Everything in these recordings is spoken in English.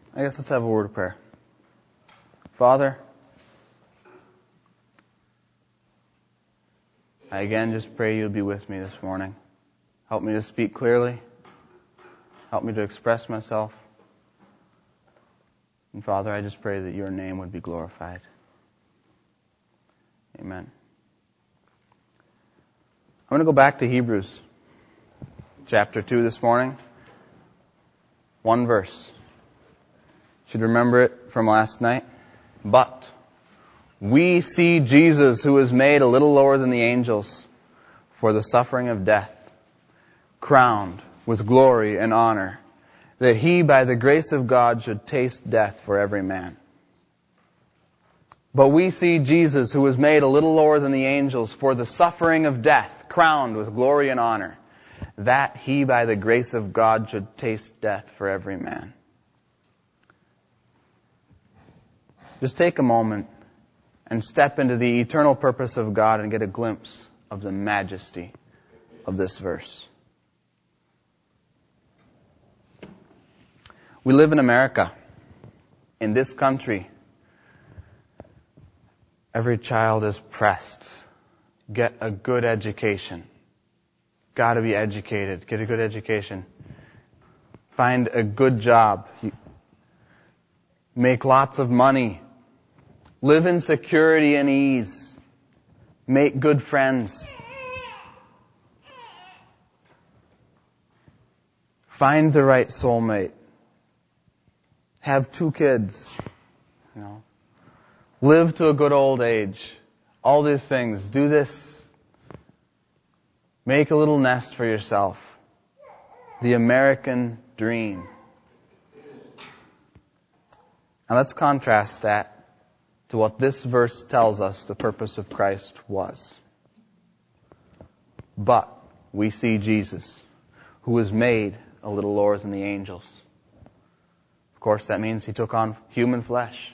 I guess let's have a word of prayer. Father, I again just pray you'll be with me this morning. Help me to speak clearly. Help me to express myself. And Father, I just pray that your name would be glorified. Amen. I'm going to go back to Hebrews chapter 2 this morning. One verse. Should remember it from last night. But we see Jesus, who was made a little lower than the angels for the suffering of death, crowned with glory and honor, that he, by the grace of God, should taste death for every man. But we see Jesus, who was made a little lower than the angels for the suffering of death, crowned with glory and honor, that he, by the grace of God, should taste death for every man. Just take a moment and step into the eternal purpose of God and get a glimpse of the majesty of this verse. We live in America. In this country, every child is pressed. Get a good education. Got to be educated. Get a good education. Find a good job. Make lots of money. Live in security and ease. Make good friends. Find the right soulmate. Have 2 kids. Live to a good old age. All these things. Do this. Make a little nest for yourself. The American dream. Now let's contrast that to what this verse tells us the purpose of Christ was. But we see Jesus, who was made a little lower than the angels. Of course, that means he took on human flesh.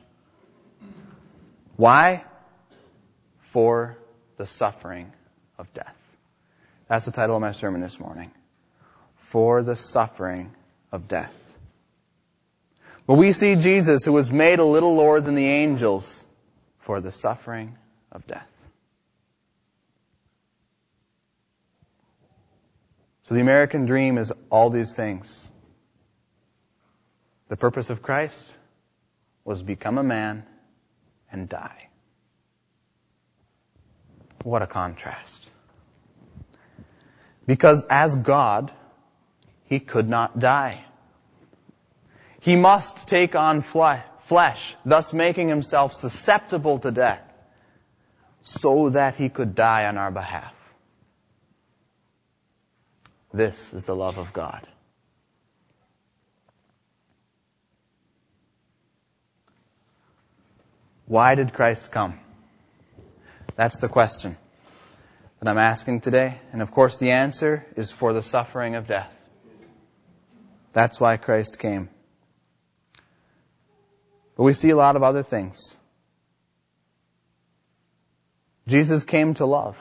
Why? For the suffering of death. That's the title of my sermon this morning. For the suffering of death. But we see Jesus, who was made a little lower than the angels, for the suffering of death. So the American dream is all these things. The purpose of Christ was become a man and die. What a contrast. Because as God, he could not die. He must take on flesh, thus making himself susceptible to death, so that he could die on our behalf. This is the love of God. Why did Christ come? That's the question that I'm asking today. And of course the answer is for the suffering of death. That's why Christ came. But we see a lot of other things. Jesus came to love.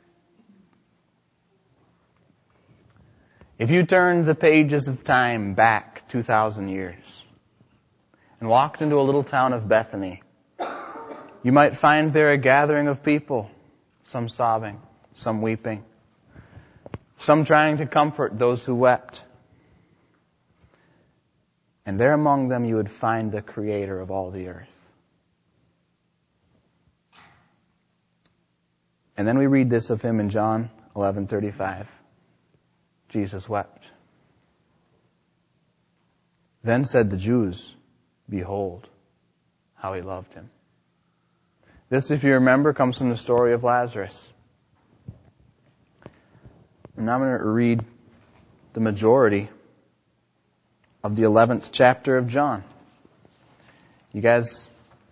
If you turned the pages of time back 2,000 years and walked into a little town of Bethany, you might find there a gathering of people, some sobbing, some weeping, some trying to comfort those who wept. And there among them you would find the Creator of all the earth. And then we read this of him in John 11:35. Jesus wept. Then said the Jews, "Behold, how he loved him." This, if you remember, comes from the story of Lazarus. And now I'm going to read the majority of the 11th chapter of John. You guys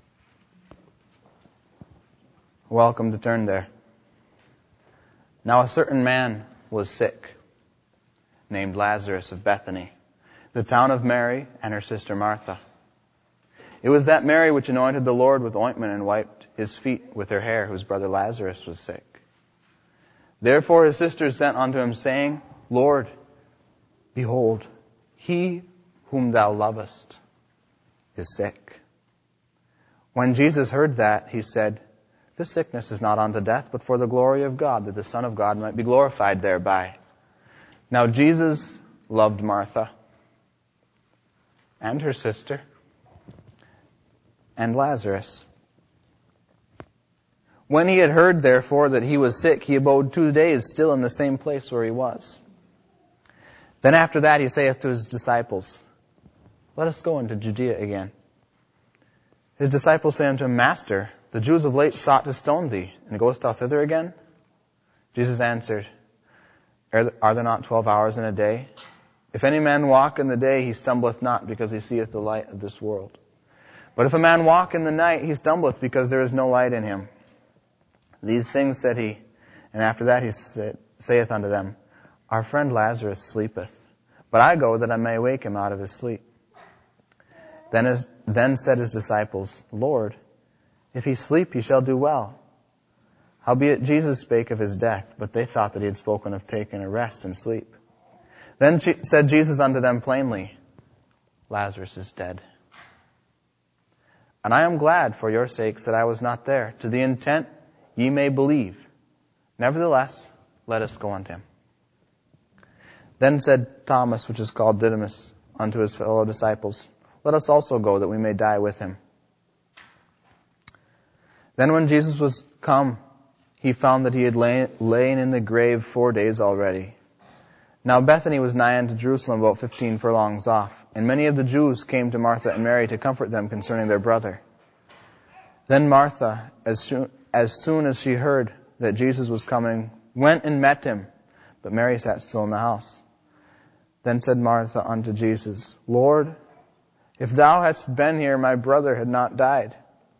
are welcome to turn there. Now a certain man was sick, named Lazarus of Bethany, the town of Mary and her sister Martha. It was that Mary which anointed the Lord with ointment and wiped his feet with her hair, whose brother Lazarus was sick. Therefore his sisters sent unto him, saying, Lord, behold, he whom thou lovest is sick. When Jesus heard that, he said, "This sickness is not unto death, but for the glory of God, that the Son of God might be glorified thereby." Now Jesus loved Martha and her sister and Lazarus. When he had heard, therefore, that he was sick, he abode 2 days still in the same place where he was. Then after that he saith to his disciples, "Let us go into Judea again." His disciples say unto him, "Master, the Jews of late sought to stone thee, and goest thou thither again?" Jesus answered, "Are there not 12 hours in a day? If any man walk in the day, he stumbleth not, because he seeth the light of this world. But if a man walk in the night, he stumbleth, because there is no light in him." These things said he, and after that he saith unto them, "Our friend Lazarus sleepeth, but I go that I may wake him out of his sleep." Then said his disciples, "Lord, if he sleep, he shall do well." Howbeit Jesus spake of his death, but they thought that he had spoken of taking a rest and sleep. Then said Jesus unto them plainly, "Lazarus is dead. And I am glad for your sakes that I was not there, to the intent ye may believe. Nevertheless, let us go unto him." Then said Thomas, which is called Didymus, unto his fellow disciples, "Let us also go, that we may die with him." Then when Jesus was come, he found that he had lain in the grave 4 days already. Now Bethany was nigh unto Jerusalem, about 15 furlongs off, and many of the Jews came to Martha and Mary to comfort them concerning their brother. Then Martha, as soon as she heard that Jesus was coming, went and met him, but Mary sat still in the house. Then said Martha unto Jesus, "Lord, if thou hadst been here, my brother had not died.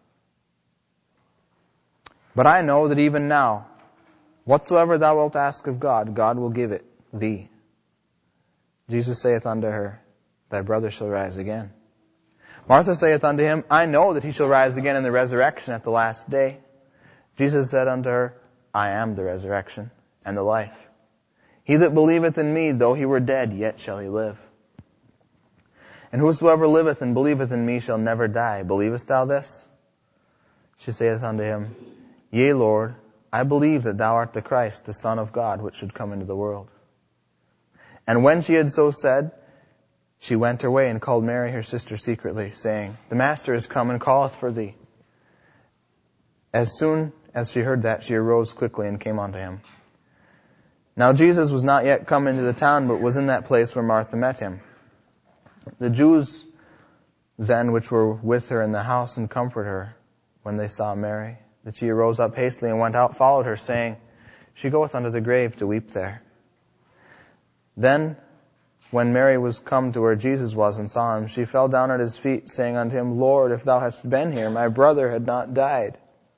But I know that even now, whatsoever thou wilt ask of God, God will give it thee." Jesus saith unto her, "Thy brother shall rise again." Martha saith unto him, "I know that he shall rise again in the resurrection at the last day." Jesus said unto her, "I am the resurrection and the life. He that believeth in me, though he were dead, yet shall he live. And whosoever liveth and believeth in me shall never die. Believest thou this?" She saith unto him, "Yea, Lord, I believe that thou art the Christ, the Son of God, which should come into the world." And when she had so said, she went her way and called Mary her sister secretly, saying, "The Master is come and calleth for thee." As soon as she heard that, she arose quickly and came unto him. Now Jesus was not yet come into the town, but was in that place where Martha met him. The Jews then which were with her in the house and comforted her, when they saw Mary, that she arose up hastily and went out, followed her, saying, "She goeth unto the grave to weep there." Then, when Mary was come to where Jesus was and saw him, she fell down at his feet, saying unto him, "Lord, if thou hadst been here, my brother had not died."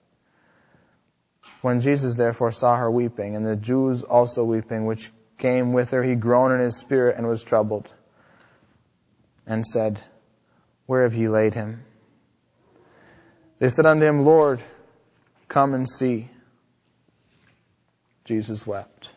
When Jesus therefore saw her weeping, and the Jews also weeping, which came with her, he groaned in his spirit and was troubled, and said, "Where have ye laid him?" They said unto him, "Lord, come and see." Jesus wept.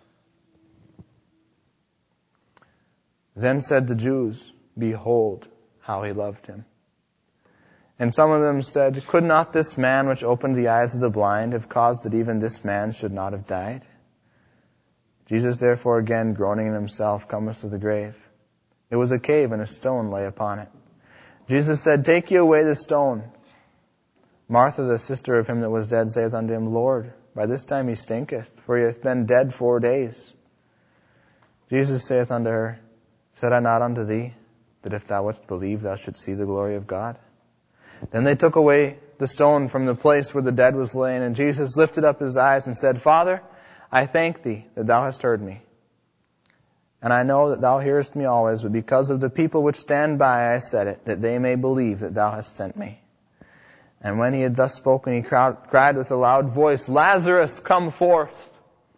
Then said the Jews, "Behold, how he loved him." And some of them said, "Could not this man which opened the eyes of the blind have caused that even this man should not have died?" Jesus therefore again, groaning in himself, cometh to the grave. It was a cave, and a stone lay upon it. Jesus said, "Take ye away the stone." Martha, the sister of him that was dead, saith unto him, "Lord, by this time he stinketh, for he hath been dead 4 days." Jesus saith unto her, "Said I not unto thee, that if thou wouldst believe, thou shouldst see the glory of God?" Then they took away the stone from the place where the dead was laid, and Jesus lifted up his eyes and said, "Father, I thank thee that thou hast heard me. And I know that thou hearest me always, but because of the people which stand by I said it, that they may believe that thou hast sent me." And when he had thus spoken, he cried with a loud voice, "Lazarus, come forth!"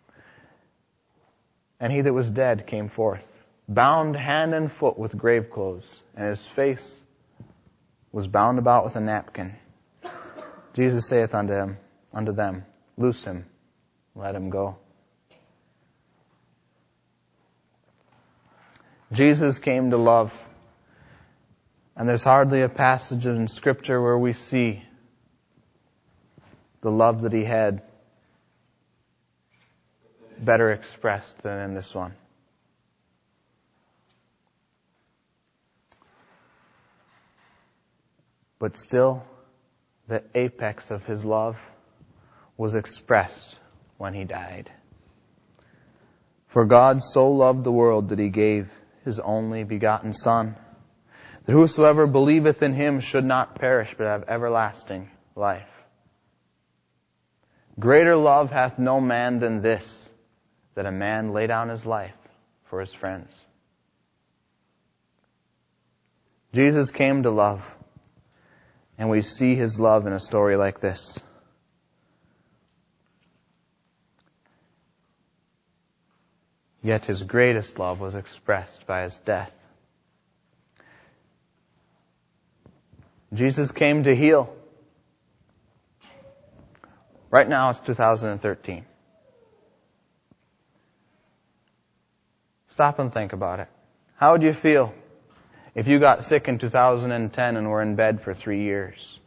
And he that was dead came forth, bound hand and foot with grave clothes, and his face was bound about with a napkin. Jesus saith unto them, "Loose him, let him go." Jesus came to love And there's hardly a passage in Scripture where we see the love that he had better expressed than in this one. But still, the apex of his love was expressed when he died. For God so loved the world that he gave his only begotten Son, that whosoever believeth in him should not perish but have everlasting life. Greater love hath no man than this, that a man lay down his life for his friends. Jesus came to love, and we see his love in a story like this. Yet his greatest love was expressed by his death. Jesus came to heal. Right now it's 2013. Stop and think about it. How would you feel if you got sick in 2010 and were in bed for 3 years?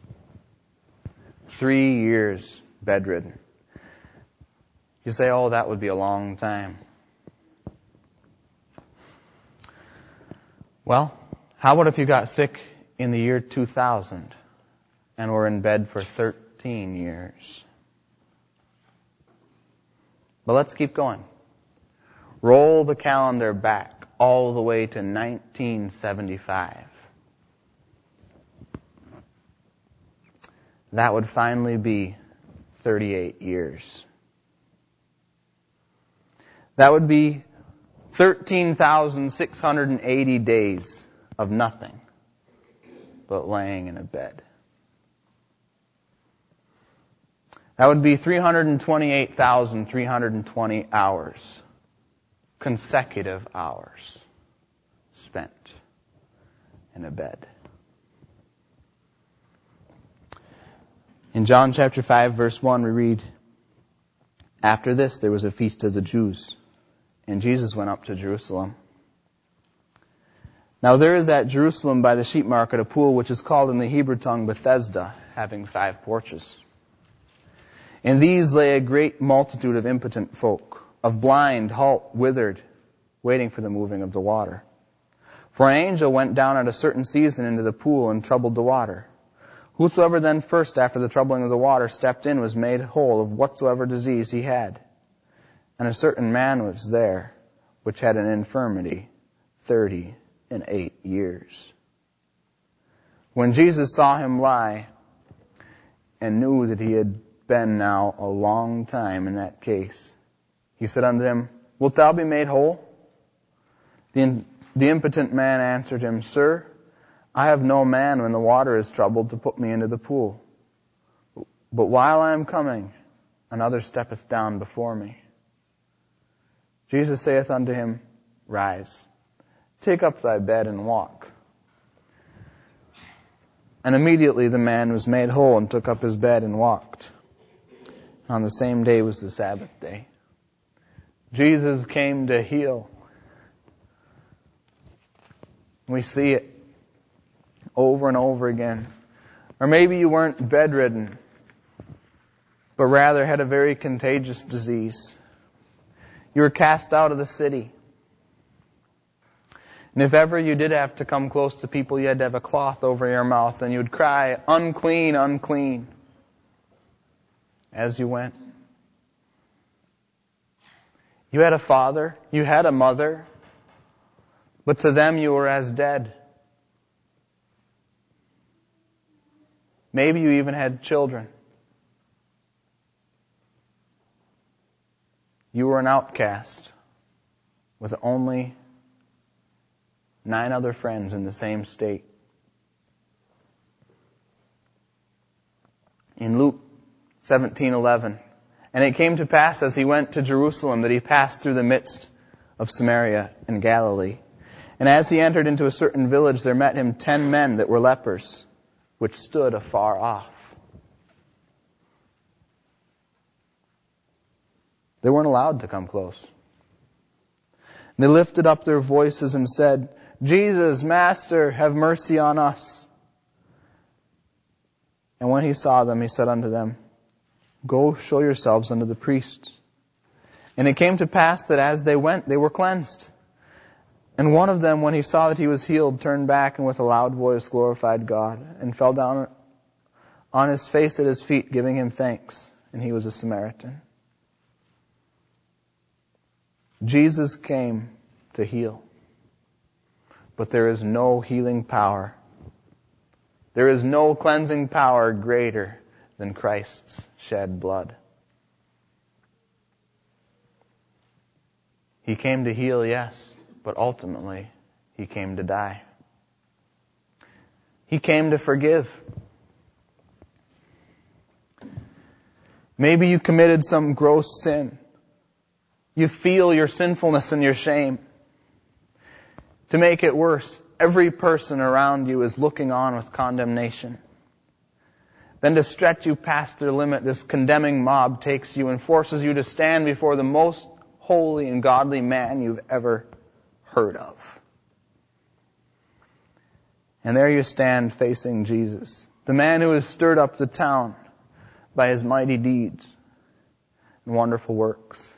3 years bedridden. You say, oh, that would be a long time. Well, how about if you got sick in the year 2000 and were in bed for 13 years? But let's keep going. Roll the calendar back all the way to 1975. That would finally be 38 years. That would be 13,680 days of nothing but laying in a bed. That would be 328,320 hours, consecutive hours, spent in a bed. In John chapter 5, verse 1, we read, "After this there was a feast of the Jews, and Jesus went up to Jerusalem. Now there is at Jerusalem by the sheep market a pool which is called in the Hebrew tongue Bethesda, having 5 porches. In these lay a great multitude of impotent folk, of blind, halt, withered, waiting for the moving of the water. For an angel went down at a certain season into the pool and troubled the water. Whosoever then first after the troubling of the water stepped in was made whole of whatsoever disease he had. And a certain man was there, which had an infirmity 38 years. When Jesus saw him lie, and knew that he had been now a long time in that case, he said unto him, Wilt thou be made whole? The impotent man answered him, Sir, I have no man when the water is troubled to put me into the pool. But while I am coming, another steppeth down before me. Jesus saith unto him, Rise, take up thy bed and walk. And immediately the man was made whole and took up his bed and walked. On the same day was the Sabbath day. Jesus came to heal. We see it over and over again. Or maybe you weren't bedridden, but rather had a very contagious disease. You were cast out of the city. And if ever you did have to come close to people, you had to have a cloth over your mouth, and you would cry, unclean, unclean, as you went. You had a father, you had a mother, but to them you were as dead. Maybe you even had children. You were an outcast with only 9 other friends in the same state. In Luke 17:11, and it came to pass as he went to Jerusalem that he passed through the midst of Samaria and Galilee. And as he entered into a certain village, there met him 10 men that were lepers, which stood afar off. They weren't allowed to come close. And they lifted up their voices and said, Jesus, Master, have mercy on us. And when he saw them, he said unto them, Go show yourselves unto the priests. And it came to pass that as they went, they were cleansed. And one of them, when he saw that he was healed, turned back and with a loud voice glorified God, and fell down on his face at his feet, giving him thanks. And he was a Samaritan. Jesus came to heal. But there is no healing power. There is no cleansing power greater than Christ's shed blood. He came to heal, yes, but ultimately he came to die. He came to forgive. Maybe you committed some gross sin. You feel your sinfulness and your shame. To make it worse, every person around you is looking on with condemnation. Then to stretch you past their limit, this condemning mob takes you and forces you to stand before the most holy and godly man you've ever heard of. And there you stand facing Jesus, the man who has stirred up the town by his mighty deeds and wonderful works.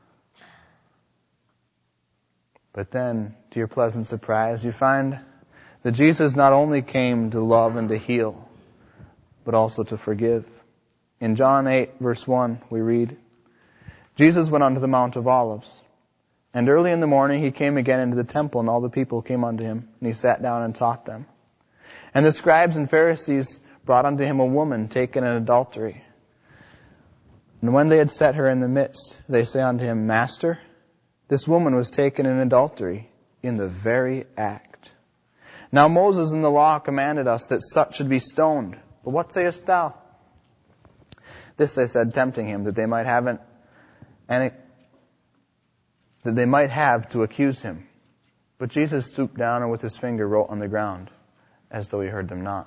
But then, to your pleasant surprise, you find that Jesus not only came to love and to heal, but also to forgive. In John 8, verse 1, we read, Jesus went unto the Mount of Olives, and early in the morning he came again into the temple, and all the people came unto him, and he sat down and taught them. And the scribes and Pharisees brought unto him a woman taken in adultery. And when they had set her in the midst, they say unto him, Master, this woman was taken in adultery in the very act. Now Moses in the law commanded us that such should be stoned. But what sayest thou? This they said, tempting him, that they might have to accuse him. But Jesus stooped down and with his finger wrote on the ground, as though he heard them not.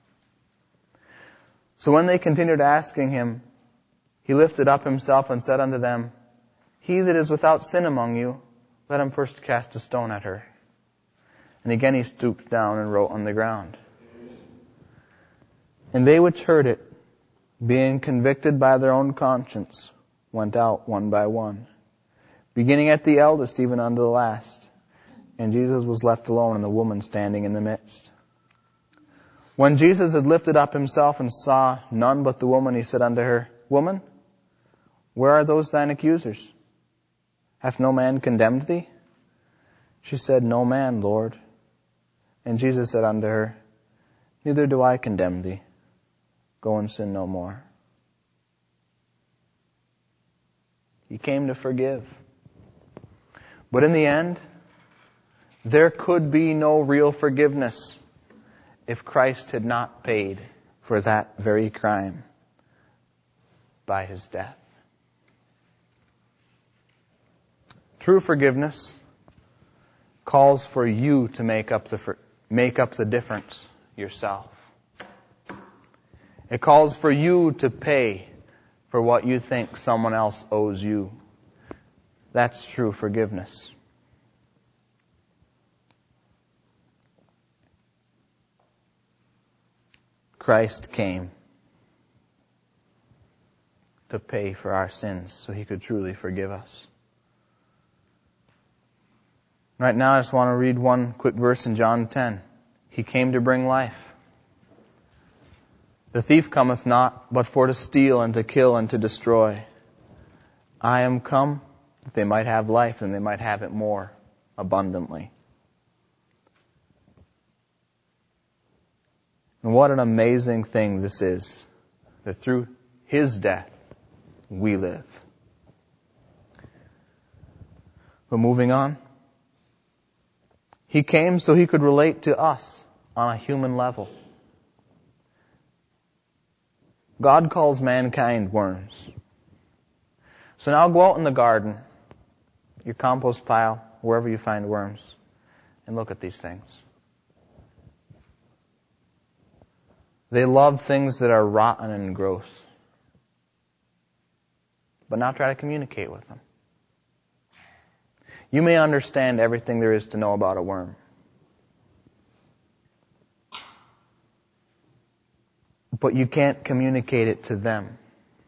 So when they continued asking him, he lifted up himself and said unto them, He that is without sin among you, let him first cast a stone at her. And again he stooped down and wrote on the ground. And they which heard it, being convicted by their own conscience, went out one by one, beginning at the eldest even unto the last. And Jesus was left alone, and the woman standing in the midst. When Jesus had lifted up himself and saw none but the woman, he said unto her, Woman, where are those thine accusers? Hath no man condemned thee? She said, No man, Lord. And Jesus said unto her, Neither do I condemn thee. Go and sin no more. He came to forgive. But in the end, there could be no real forgiveness if Christ had not paid for that very crime by his death. True forgiveness calls for you to make up the difference yourself. It calls for you to pay for what you think someone else owes you. That's true forgiveness. Christ came to pay for our sins so he could truly forgive us. Right now I just want to read one quick verse in John 10. He came to bring life. The thief cometh not, but for to steal and to kill and to destroy. I am come that they might have life and they might have it more abundantly. And what an amazing thing this is, that through his death we live. But moving on. He came so he could relate to us on a human level. God calls mankind worms. So now go out in the garden, your compost pile, wherever you find worms, and look at these things. They love things that are rotten and gross. But now try to communicate with them. You may understand everything there is to know about a worm. but you can't communicate it to them.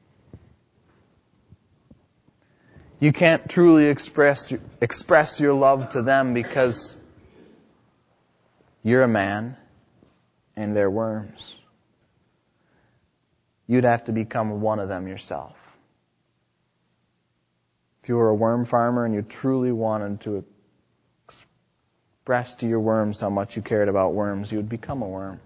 You can't truly express your love to them because you're a man and they're worms. You'd have to become one of them yourself. If you were a worm farmer and you truly wanted to express to your worms how much you cared about worms, you would become a worm.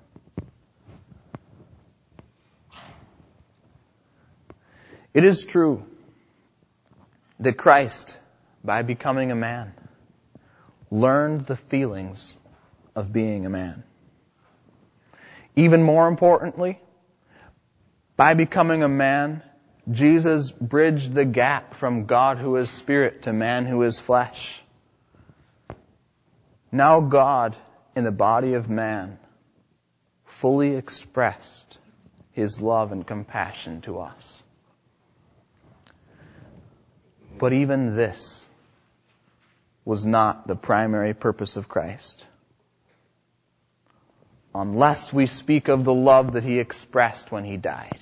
It is true that Christ, by becoming a man, learned the feelings of being a man. Even more importantly, by becoming a man, Jesus bridged the gap from God who is spirit to man who is flesh. Now God, in the body of man, fully expressed His love and compassion to us. But even this was not the primary purpose of Christ. Unless we speak of the love that He expressed when He died.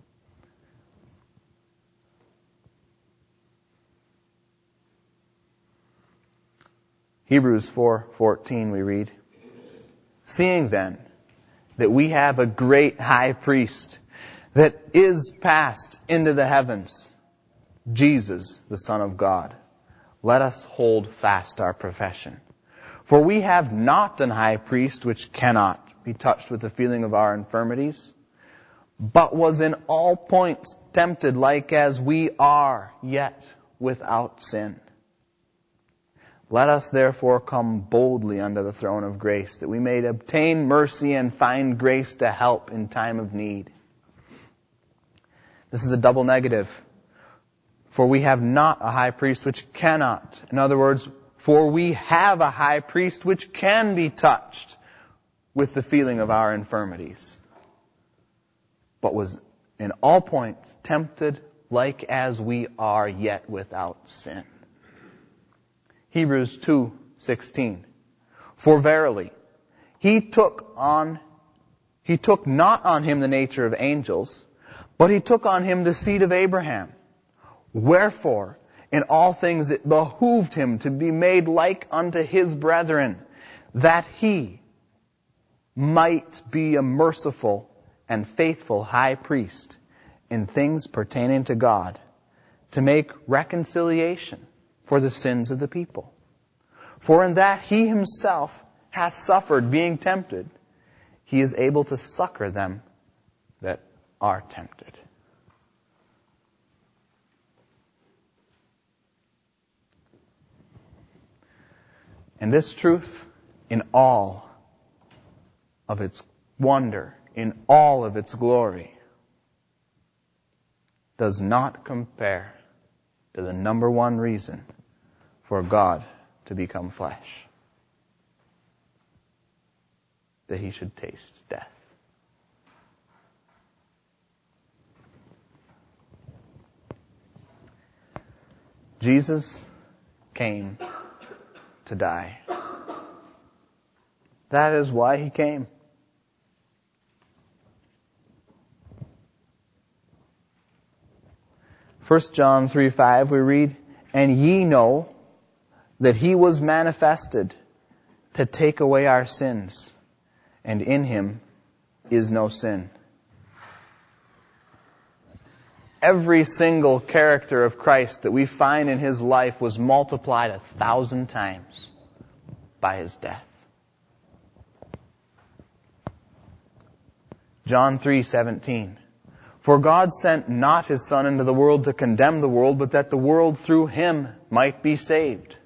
Hebrews 4:14 we read, "Seeing then that we have a great high priest that is passed into the heavens, Jesus, the Son of God, let us hold fast our profession. For we have not an high priest which cannot be touched with the feeling of our infirmities, but was in all points tempted like as we are, yet without sin. Let us therefore come boldly unto the throne of grace, that we may obtain mercy and find grace to help in time of need." This is a double negative. For we have not a high priest which cannot. In other words, for we have a high priest which can be touched with the feeling of our infirmities, but was in all points tempted like as we are, yet without sin. Hebrews 2:16. "For verily, he took not on him the nature of angels, but he took on him the seed of Abraham. Wherefore, in all things it behooved him to be made like unto his brethren, that he might be a merciful and faithful high priest in things pertaining to God, to make reconciliation for the sins of the people. For in that he himself hath suffered being tempted, he is able to succor them that are tempted." And this truth, in all of its wonder, in all of its glory, does not compare to the number one reason for God to become flesh: that He should taste death. Jesus came to die. That is why He came. First John 3:5 we read, "And ye know that He was manifested to take away our sins, and in Him is no sin." Every single character of Christ that we find in His life was multiplied 1,000 times by His death. John 3:17. "For God sent not His Son into the world to condemn the world, but that the world through Him might be saved."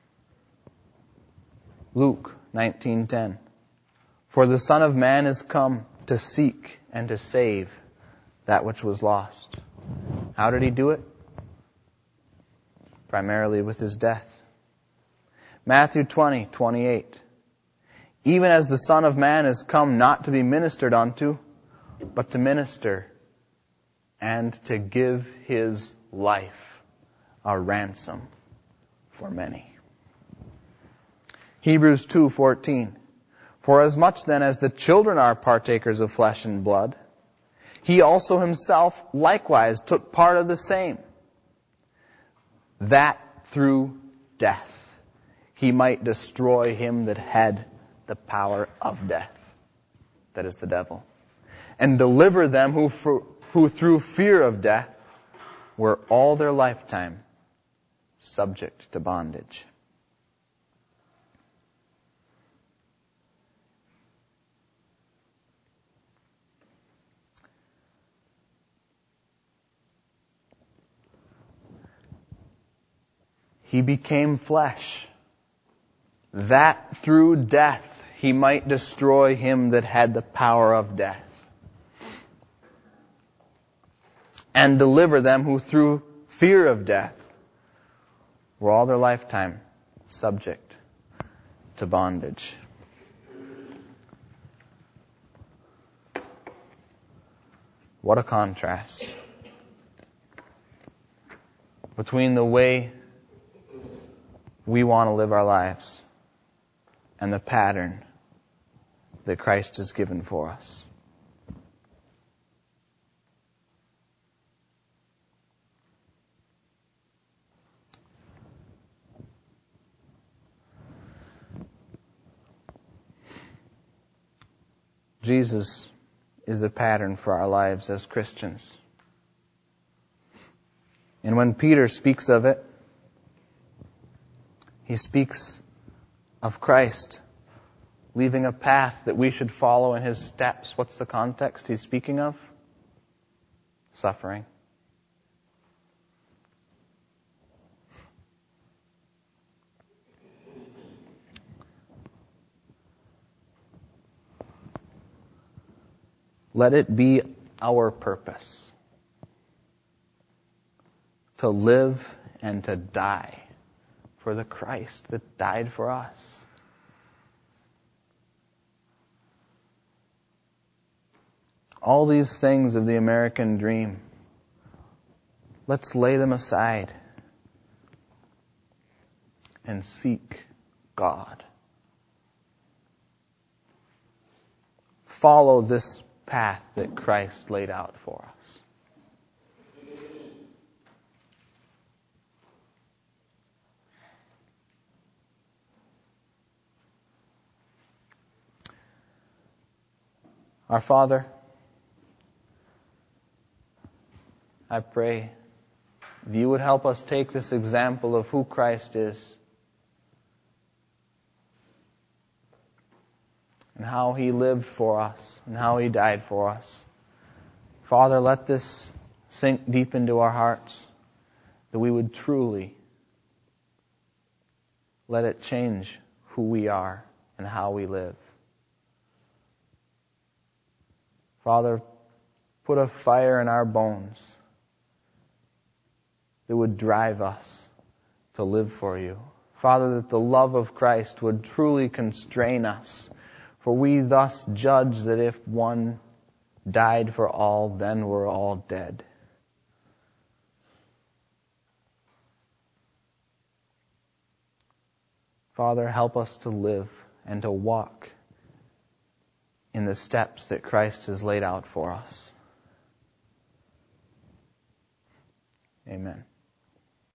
Luke 19:10. "For the Son of Man is come to seek and to save that which was lost." How did He do it? Primarily with His death. Matthew 20:28. "Even as the Son of Man is come not to be ministered unto, but to minister and to give His life a ransom for many." Hebrews 2:14. "For as much then as the children are partakers of flesh and blood, He also himself likewise took part of the same, that through death he might destroy him that had the power of death, that is the devil, and deliver them who through fear of death were all their lifetime subject to bondage. He became flesh, that through death he might destroy him that had the power of death, and deliver them who through fear of death were all their lifetime subject to bondage. What a contrast between the way we want to live our lives and the pattern that Christ has given for us. Jesus is the pattern for our lives as Christians. And when Peter speaks of it, he speaks of Christ leaving a path that we should follow in his steps. What's the context he's speaking of? Suffering. Let it be our purpose to live and to die for the Christ that died for us. All these things of the American dream, let's lay them aside and seek God. Follow this path that Christ laid out for us. Our Father, I pray if you would help us take this example of who Christ is and how he lived for us and how he died for us. Father, let this sink deep into our hearts, that we would truly let it change who we are and how we live. Father, put a fire in our bones that would drive us to live for you. Father, that the love of Christ would truly constrain us, for we thus judge that if one died for all, then we're all dead. Father, help us to live and to walk in the steps that Christ has laid out for us. Amen.